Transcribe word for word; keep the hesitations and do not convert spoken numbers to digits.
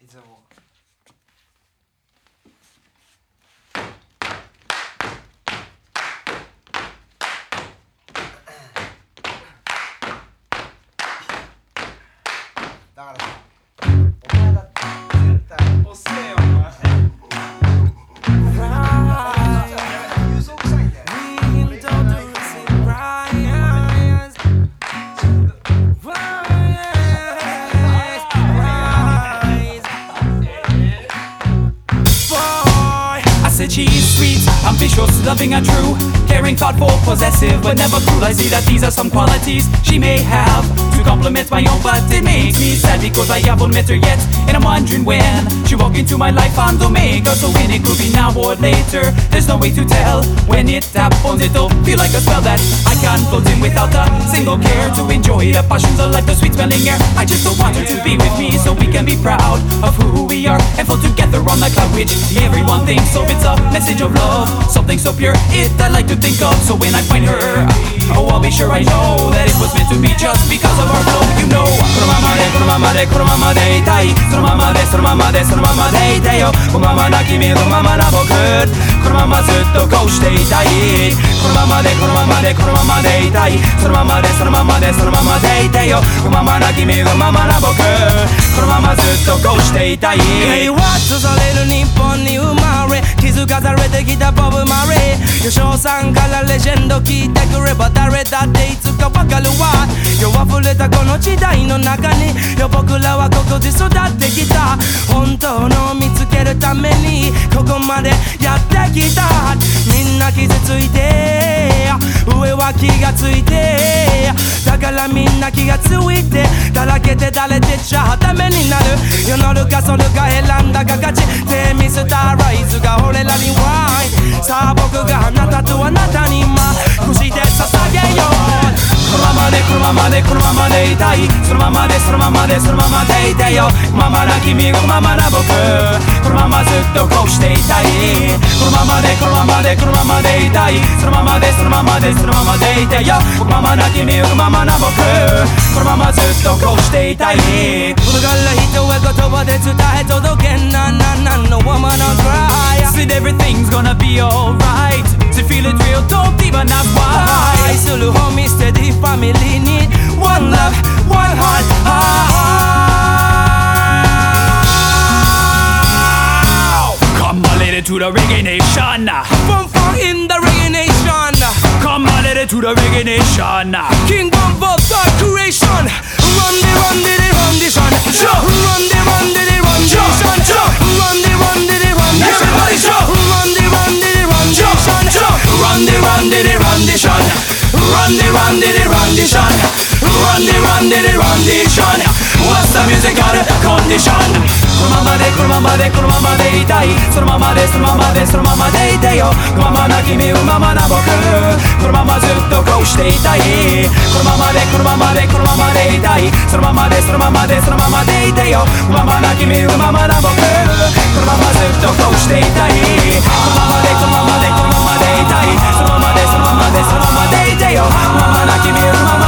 いつもだからさ、お前だって絶対遅えよお前。嘘くさいんだよ。 Said she is sweet, ambitious, loving and true, caring, thoughtful, possessive, but never cruel. I see that these are some qualities she may have to complement my own, but it makes me sad because I haven't met her yet, and I'm wondering when she walk into my life and don't make her. So when it could be now or later, there's no way to tell. When it happens, it'll feel like a spell that I can't float in without a single care. To enjoy the passions of life, the sweet smelling air. I just don't want her to be with me, so we can be proud of who we are and fall together on the cloud, which everyone thinks. So it's a message of love, something so pure, it I like to think of. So when I find her, oh, I'll be sure I know that it was meant to be just because of our flow. You know, このままでこのままでこのままでいたい、そのままでそのままでそのままでいてよ。このままな君、このままな僕、このままずっとこうしていたい。このままでこのままでこのままでいたい、そのままでそのままでそのままでいてよ。このままな君、このままな僕、このままずっとこうしていたい。 平和とされる日本に生まれ、気づかされてきたボブ・マレー。巨匠さんからレジェンド聞いてくれば誰だっていつかわかるわ。世あふれたこの時代の中に、よ僕らはここで育ってきた。本当の見つけるためにここまでやってきた。みんな傷ついて上は気がついて、だからみんな気がついてだらけてだれてちゃダメになる。世のルかそるか選んだか勝ちでミスターライズが俺らにワイン。さあ僕があなたとあなたに今串で捧げよう。 このままでこのままでこのままでいたい、そのままでそのままでそのままでいてよ。このままな君、このままな僕、このままずっとこうしていたい。このままでこのままでこのままでいたい、そのままでそのままでそのままでいてよ。このままな君、このままな僕、このままずっとこうしていたい。 これから人へ言葉で伝え届けなななの woman on cry. Said everything's gonna be alright. To feel it real, don't even ask why. 愛するホミステディファミリーに One love, one heart. Come a little to the reggae nation. Fun fun in the reggae nation. Come a little to the reggae nation. King of all thought creation. Run the run the the run the shun. Run the run the the run the shun. Run the run the the run the shun. Everybody jump. Run the run the the run the shun. Run the run the the run the shun. Run the run the the run the shun. Run the run the the run the shun. What's the musical condition? このままでこのままでこのままでいたい、そのままでそのままでそのままでいてよ。このままな君、このままな僕、このままずっとこうしていたい。このままでこのままでこのままでいたい、そのままでそのままでそのままでいてよ。このままな君、このままな僕、このままずっとこうしていたい。このままでこのままでこのままでいたい、そのままでそのままでそのままでいてよ。このままな君、このまま